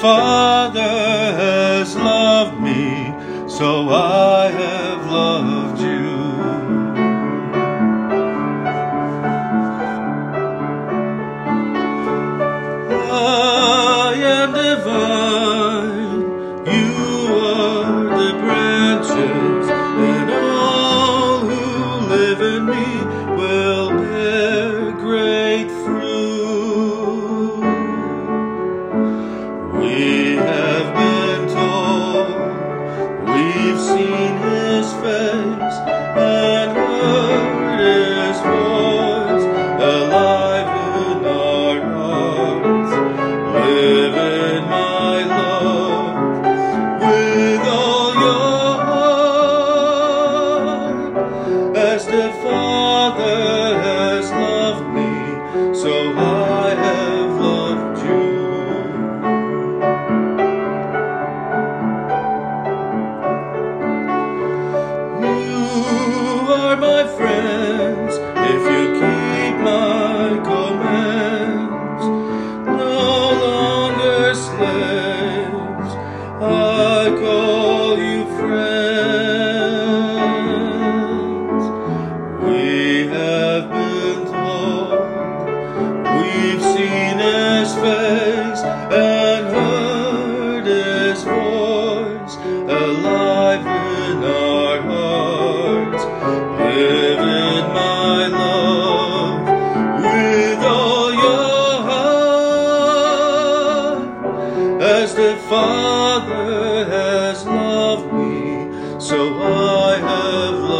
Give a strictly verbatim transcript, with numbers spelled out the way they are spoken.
Father has loved me, so I have loved you. I am divine, you are the branches, and all who live in me will bear great fruit. We have been told, we've seen His face and heard His voice, alive in our hearts. Live in my love with all your heart, as the Father has loved me, so I have loved you. You are my friends if you keep my commands. No longer slaves, I call you friends. We have been told, we've seen His face and heard His voice, alive in our hearts. Live in my love with all your heart, as the Father has loved me, so I have loved you.